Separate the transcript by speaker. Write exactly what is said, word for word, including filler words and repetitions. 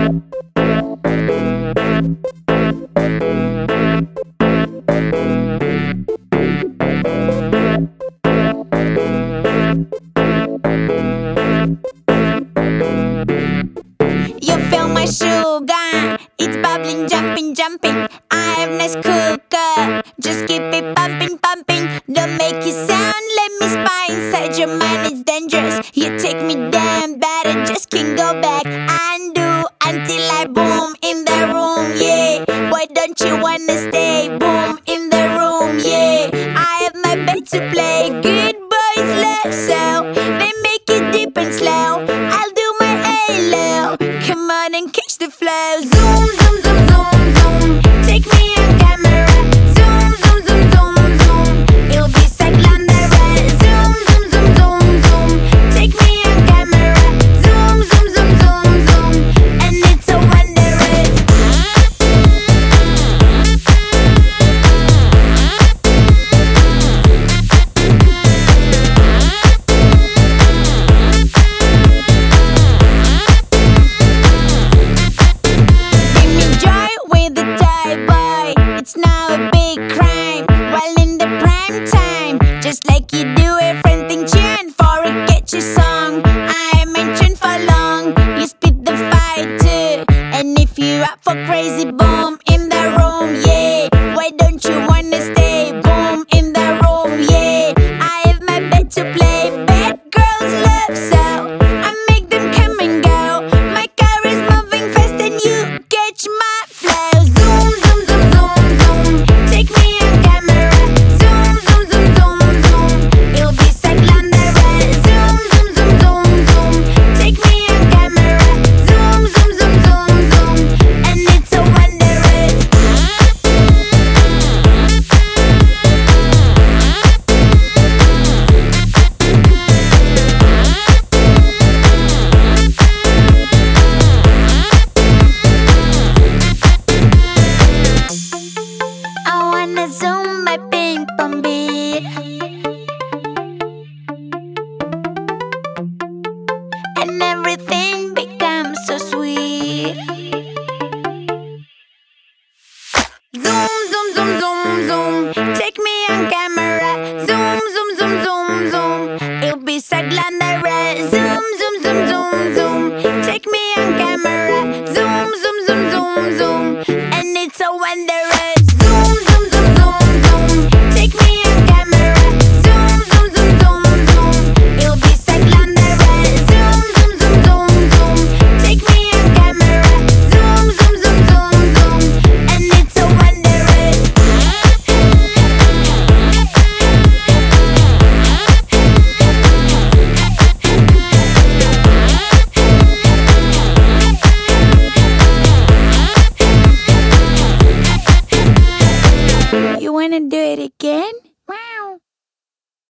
Speaker 1: You feel my sugar, it's bubbling, jumping, jumping. I have nice cooker, just keep it pumping, pumping. Don't make it sound, let me spy inside your mind, it's dangerous. You take me down, but I just can't go back. Undo until I boom in the room, yeah. Why don't you wanna stay? Boom in the room, yeah. I have my bed to play, good boys love, so they make it deep and slow. I'll do my halo, come on and catch the flow. Zoom, zoom, zoom, zoom, zoom. Take me on camera. Zoom, zoom, zoom, zoom, zoom. It'll be so glamorous. Zoom, zoom, zoom, zoom, zoom. Take me on camera. Zoom, zoom, zoom, zoom, zoom. And it's so wondrous. Bring me joy with the toy boy. It's now a big crime. While in the prime time, just like you do everything, tune for a catchy song. I mentioned for long, you spit the fire too. And if you're up for crazy, boom in the room, yeah. Why don't you wanna stay? Boom in the room, yeah. I have my bed to play, bad girls love, so I make them come and go. My car is moving fast and you catch my flow. Zoom, zoom, zoom, zoom, zoom. Take me on camera. Zoom, zoom, zoom, zoom, zoom. It'll be so glamorous. Zoom, zoom, zoom, zoom, zoom. Take me on camera. Zoom, zoom, zoom, zoom, zoom. And it's so wondrous. I wanna zoom my ping pong beat, and everything becomes so sweet. Zoom, zoom, zoom, zoom, zoom. Take me on camera. Zoom, zoom, zoom, zoom, zoom. It'll be so glamorous. Zoom, zoom, zoom, zoom, zoom. Take me on camera. Zoom, zoom, zoom, zoom, zoom. And it's so wondrous. Zoom, zoom, zoom, zoom, zoom. Take me on camera. Zoom, zoom, zoom, zoom, zoom. It'll be so glamorous. Zoom, zoom, zoom, zoom, zoom. Take me on camera. Zoom, zoom, zoom, zoom, zoom. And it's so wondrous. You wanna do it again?